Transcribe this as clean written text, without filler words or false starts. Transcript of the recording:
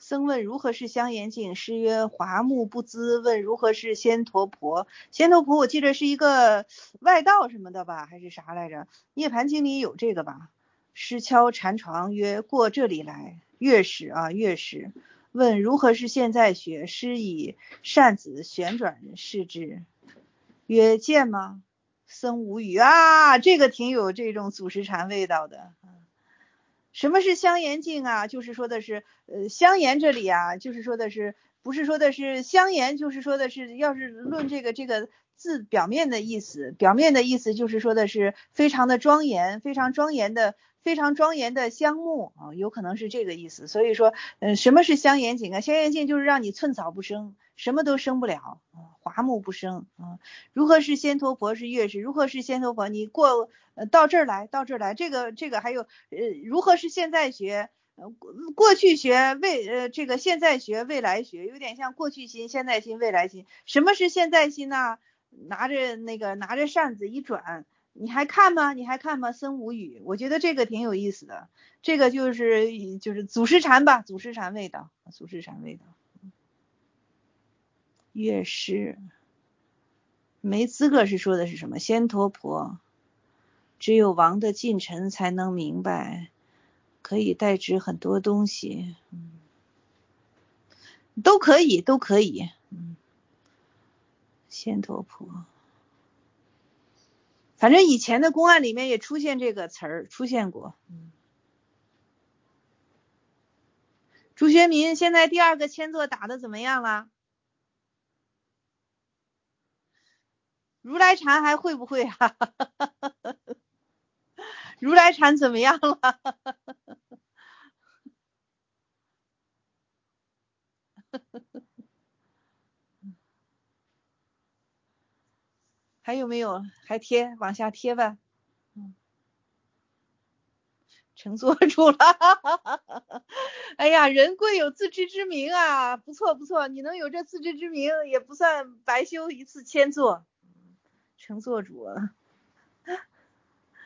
僧问如何是香严净？师曰华木不资。问如何是仙陀婆？仙陀婆我记得是一个外道什么的吧，还是啥来着？涅盘经里有这个吧。师敲禅床曰过这里来。月使啊，月使。问如何是现在学？师以扇子旋转视之。曰见吗？僧无语啊，这个挺有这种祖师禅味道的。什么是香严净啊？就是说的是香严这里啊，就是说的是不是说的是香严，就是说的是要是论这个字表面的意思，表面的意思就是说的是非常的庄严，非常庄严的香木啊，有可能是这个意思。所以说什么是香严净啊？香严净就是让你寸草不生，什么都生不了华木不生啊。如何是仙陀婆？是月是如何是仙陀婆？你过到这儿来，这个还有如何是现在学？过去学这个现在学未来学，有点像过去心、现在心、未来心。什么是现在心呢？拿着扇子一转，你还看吗？僧无语。我觉得这个挺有意思的，这个就是祖师禅吧，祖师禅味道。乐师没资格是说的是什么？仙陀婆，只有王的近臣才能明白，可以代指很多东西，都可以。仙陀婆，反正以前的公案里面也出现这个词儿，出现过。朱学民现在第二个签座打的怎么样了？如来禅还会不会啊？如来禅怎么样了？还有没有？还贴往下贴吧。成座住了。哎呀，人贵有自知之明啊，不错，你能有这自知之明也不算白修一次千座，成座主了。